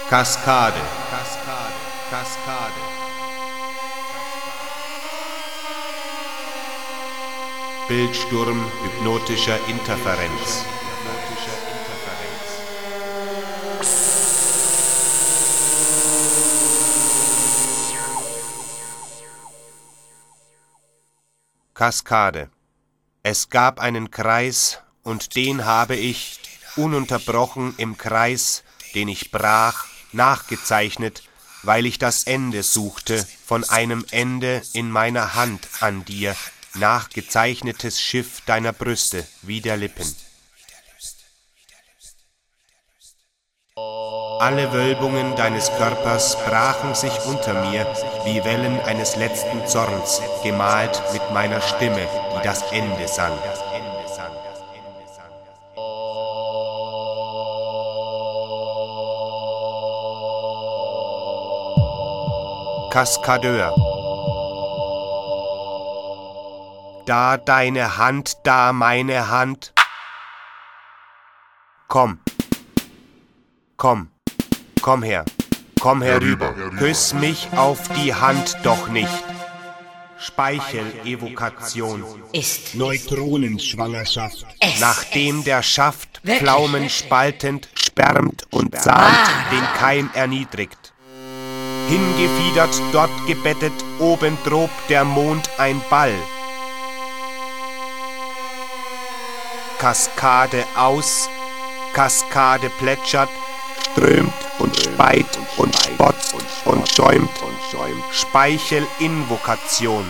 Kaskade, Kaskade, Kaskade. Bildsturm hypnotischer Interferenz. Kaskade. Es gab einen Kreis, und den habe ich, ununterbrochen im Kreis, den ich brach, nachgezeichnet, weil ich das Ende suchte, von einem Ende in meiner Hand an dir, nachgezeichnetes Schiff deiner Brüste, wie der Lippen. Alle Wölbungen deines Körpers brachen sich unter mir, wie Wellen eines letzten Zorns, gemalt mit meiner Stimme, die das Ende sang. Kaskadeur. Da deine Hand, da meine Hand. Komm, komm, komm her, komm herüber, küss mich auf die Hand doch nicht. Speichel-Evokation Ist Neutronenschwangerschaft. nachdem der Schaft Wirklich? Pflaumen spaltend spermt und sahnt, den Keim erniedrigt. Hingefiedert, dort gebettet, oben drob der Mond ein Ball. Kaskade aus, Kaskade plätschert, strömt und speit und spotzt und schäumt. Speichelinvokation.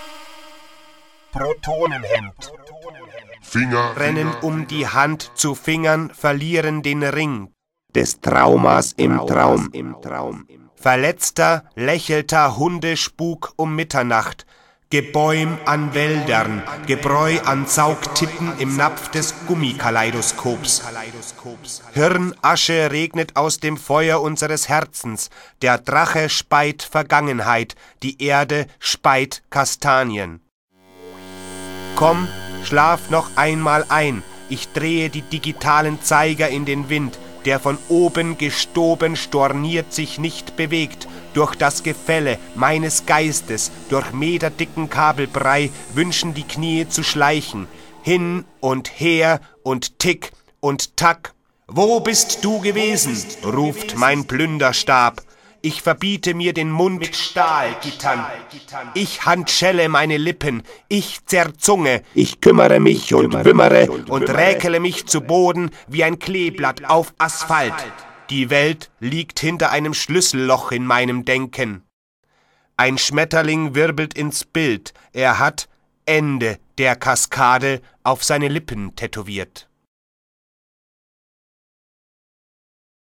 Protonenhemd. Finger, Rennen um die Hand zu Fingern, verlieren den Ring des Traumas im Traum. Verletzter, lächelter Hundespuk um Mitternacht, Gebäum an Wäldern, Gebräu an Saugtitten im Napf des Gummikaleidoskops. Hirnasche regnet aus dem Feuer unseres Herzens, der Drache speit Vergangenheit, die Erde speit Kastanien. Komm, schlaf noch einmal ein, ich drehe die digitalen Zeiger in den Wind, der von oben gestoben storniert sich nicht bewegt, durch das Gefälle meines Geistes, durch meterdicken Kabelbrei wünschen die Knie zu schleichen, hin und her und tick und tack. Wo bist du gewesen? Ruft mein Plünderstab. Ich verbiete mir den Mund mit Stahlgittern. Ich handschelle meine Lippen, ich zerzunge, ich kümmere mich und wimmere und räkele mich zu Boden wie ein Kleeblatt auf Asphalt. Die Welt liegt hinter einem Schlüsselloch in meinem Denken. Ein Schmetterling wirbelt ins Bild, er hat Ende der Kaskade auf seine Lippen tätowiert.